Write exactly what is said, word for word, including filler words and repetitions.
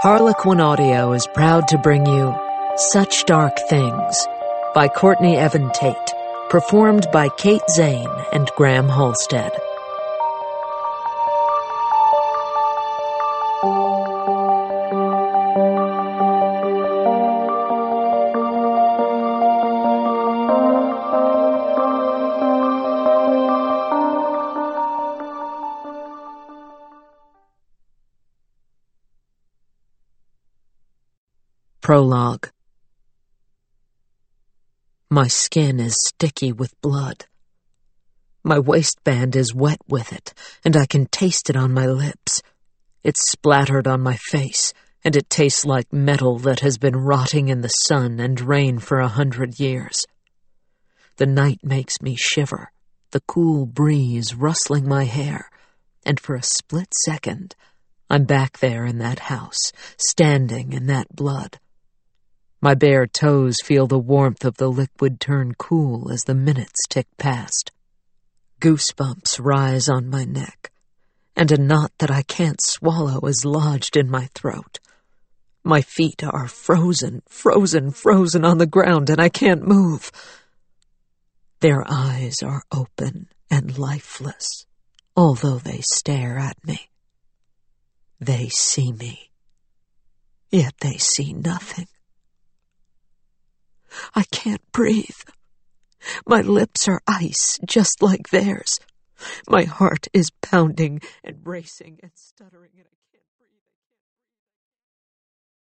Harlequin Audio is proud to bring you Such Dark Things by Courtney Evan Tate, performed by Kate Zane and Graham Halstead. Prologue. My skin is sticky with blood. My waistband is wet with it, and I can taste it on my lips. It's splattered on my face, and it tastes like metal that has been rotting in the sun and rain for a hundred years. The night makes me shiver, the cool breeze rustling my hair, and for a split second, I'm back there in that house, standing in that blood. My bare toes feel the warmth of the liquid turn cool as the minutes tick past. Goosebumps rise on my neck, and a knot that I can't swallow is lodged in my throat. My feet are frozen, frozen, frozen on the ground, and I can't move. Their eyes are open and lifeless, although they stare at me. They see me, yet they see nothing. I can't breathe. My lips are ice, just like theirs. My heart is pounding and racing and stuttering.